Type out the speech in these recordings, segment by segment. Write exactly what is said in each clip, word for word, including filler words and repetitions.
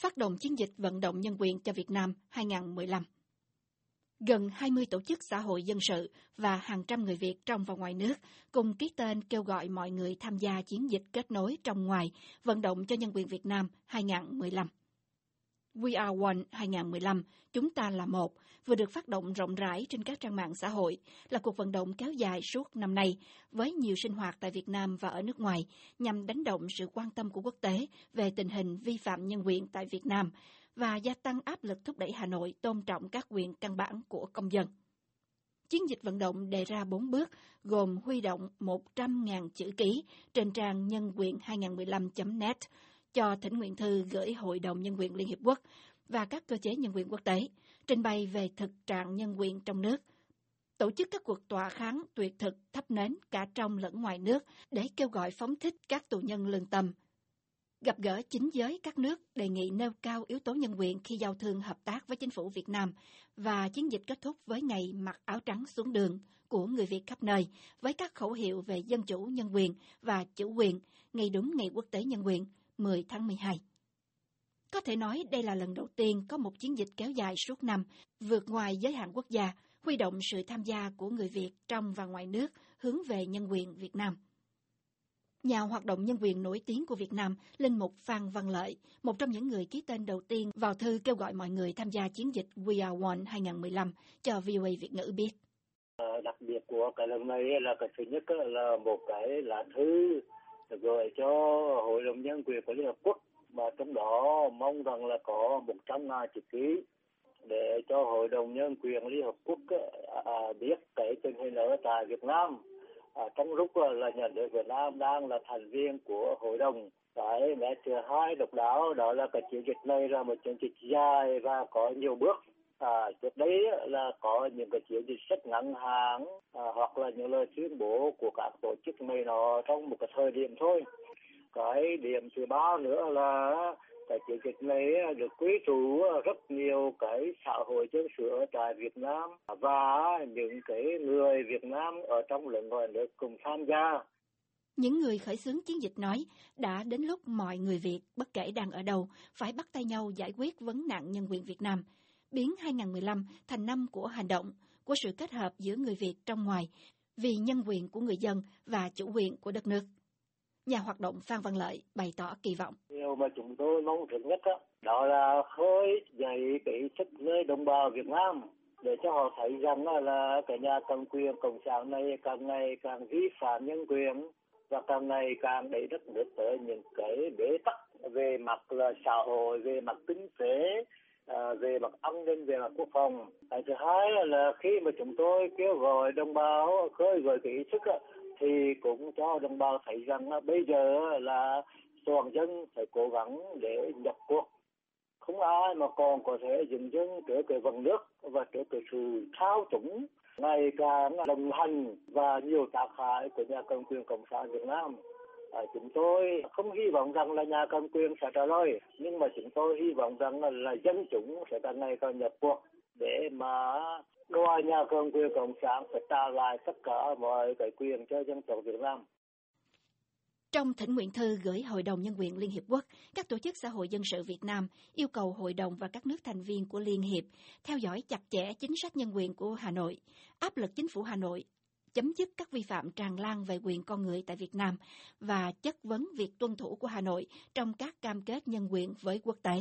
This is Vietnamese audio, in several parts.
phát động chiến dịch vận động nhân quyền cho Việt Nam hai không một lăm. Gần hai mươi tổ chức xã hội dân sự và hàng trăm người Việt trong và ngoài nước cùng ký tên kêu gọi mọi người tham gia chiến dịch kết nối trong ngoài vận động cho nhân quyền Việt Nam hai không một lăm. We are one hai không một lăm, chúng ta là một, vừa được phát động rộng rãi trên các trang mạng xã hội, là cuộc vận động kéo dài suốt năm nay với nhiều sinh hoạt tại Việt Nam và ở nước ngoài nhằm đánh động sự quan tâm của quốc tế về tình hình vi phạm nhân quyền tại Việt Nam và gia tăng áp lực thúc đẩy Hà Nội tôn trọng các quyền căn bản của công dân. Chiến dịch vận động đề ra bốn bước, gồm huy động một trăm nghìn chữ ký trên trang nhân quyền hai không một lăm chấm net cho thỉnh nguyện thư gửi Hội đồng Nhân quyền Liên Hiệp Quốc và các cơ chế nhân quyền quốc tế, trình bày về thực trạng nhân quyền trong nước, tổ chức các cuộc tọa kháng tuyệt thực thắp nến cả trong lẫn ngoài nước để kêu gọi phóng thích các tù nhân lương tâm, gặp gỡ chính giới các nước đề nghị nêu cao yếu tố nhân quyền khi giao thương hợp tác với chính phủ Việt Nam, và chiến dịch kết thúc với ngày mặc áo trắng xuống đường của người Việt khắp nơi với các khẩu hiệu về dân chủ, nhân quyền và chủ quyền, ngày đúng ngày quốc tế nhân quyền mười tháng mười hai. Có thể nói đây là lần đầu tiên có một chiến dịch kéo dài suốt năm, vượt ngoài giới hạn quốc gia, huy động sự tham gia của người Việt trong và ngoài nước hướng về nhân quyền Việt Nam. Nhà hoạt động nhân quyền nổi tiếng của Việt Nam, linh mục Phan Văn Lợi, một trong những người ký tên đầu tiên vào thư kêu gọi mọi người tham gia chiến dịch We Are One hai không một lăm, cho vê o a Việt ngữ biết. Đặc biệt của cái lần này là cái thứ nhất là một cái lá thư gửi cho Hội đồng Nhân quyền của Liên Hợp Quốc, mà trong đó mong rằng là có một trăm ngàn chữ ký để cho Hội đồng Nhân quyền Liên Hợp Quốc à, biết cái tình hình ở tại Việt Nam. À, trong lúc là nhà nước Việt Nam đang là thành viên của hội đồng. Cái mẹ thứ hai độc đáo đó là cái chiến dịch này là một chiến dịch dài và có nhiều bước. À, trước đấy là có những cái chiến dịch rất ngắn hạn, à, hoặc là những lời tuyên bố của các tổ chức này nó trong một cái thời điểm thôi. Cái điểm thứ ba nữa là cái chiến dịch này được quy tụ rất nhiều cái xã hội dân sự ở tại Việt Nam và những cái người Việt Nam ở trong lẫn ngoài nước cùng tham gia. Những người khởi xướng chiến dịch nói đã đến lúc mọi người Việt, bất kể đang ở đâu, phải bắt tay nhau giải quyết vấn nạn nhân quyền Việt Nam, biến hai không một lăm thành năm của hành động, của sự kết hợp giữa người Việt trong ngoài, vì nhân quyền của người dân và chủ quyền của đất nước. Nhà hoạt động Phan Văn Lợi bày tỏ kỳ vọng. Điều mà chúng tôi mong trước nhất đó, đó là khơi dậy cái sức người đồng bào Việt Nam để cho họ thấy rằng là cái nhà cầm quyền cộng sản này càng ngày càng vi phạm nhân quyền và càng ngày càng đẩy đất nước tới những cái bế tắc về mặt là xã hội, về mặt kinh tế, à, về mặt an ninh, về mặt quốc phòng. Cái thứ hai là khi mà chúng tôi kêu gọi đồng bào khơi gợi cái ý thức đó, thì cũng cho đồng bào thấy rằng là bây giờ là toàn dân phải cố gắng để nhập cuộc. Không ai mà còn có thể dừng chân trước cái vòng nước và trước cái sự thao túng ngày càng đồng hành và nhiều tác hại của nhà cầm quyền cộng sản Việt Nam. À, chúng tôi không hy vọng rằng là nhà cầm quyền sẽ trả lời, nhưng mà chúng tôi hy vọng rằng là, là dân chúng sẽ càng ngày càng nhập cuộc để mà đòi nhà cầm quyền cộng sản phải trả lại tất cả mọi cái quyền cho dân tộc Việt Nam. Trong thỉnh nguyện thư gửi Hội đồng Nhân quyền Liên Hiệp Quốc, các tổ chức xã hội dân sự Việt Nam yêu cầu Hội đồng và các nước thành viên của Liên Hiệp theo dõi chặt chẽ chính sách nhân quyền của Hà Nội, áp lực chính phủ Hà Nội chấm dứt các vi phạm tràn lan về quyền con người tại Việt Nam và chất vấn việc tuân thủ của Hà Nội trong các cam kết nhân quyền với quốc tế.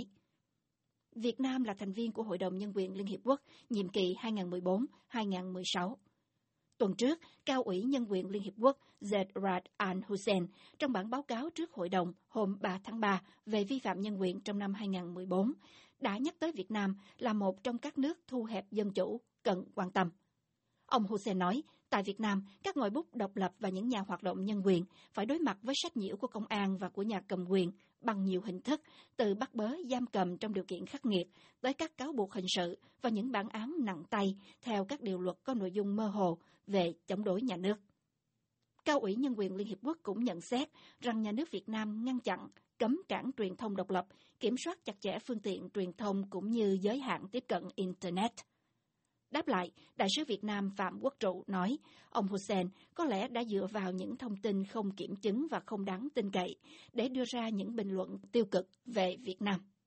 Việt Nam là thành viên của Hội đồng Nhân quyền Liên Hiệp Quốc nhiệm kỳ hai không một bốn đến hai không một sáu. Tuần trước, Cao ủy Nhân quyền Liên Hiệp Quốc Zeid Ra'ad al-Hussein trong bản báo cáo trước Hội đồng hôm ba tháng ba về vi phạm nhân quyền trong năm hai không một bốn đã nhắc tới Việt Nam là một trong các nước thu hẹp dân chủ cần quan tâm. Ông Hussein nói, tại Việt Nam, các ngòi bút độc lập và những nhà hoạt động nhân quyền phải đối mặt với sách nhiễu của công an và của nhà cầm quyền bằng nhiều hình thức, từ bắt bớ giam cầm trong điều kiện khắc nghiệt tới các cáo buộc hình sự và những bản án nặng tay theo các điều luật có nội dung mơ hồ về chống đối nhà nước. Cao ủy Nhân quyền Liên Hiệp Quốc cũng nhận xét rằng nhà nước Việt Nam ngăn chặn, cấm cản truyền thông độc lập, kiểm soát chặt chẽ phương tiện truyền thông cũng như giới hạn tiếp cận Internet. Đáp lại, Đại sứ Việt Nam Phạm Quốc Trụ nói, ông Hussein có lẽ đã dựa vào những thông tin không kiểm chứng và không đáng tin cậy để đưa ra những bình luận tiêu cực về Việt Nam.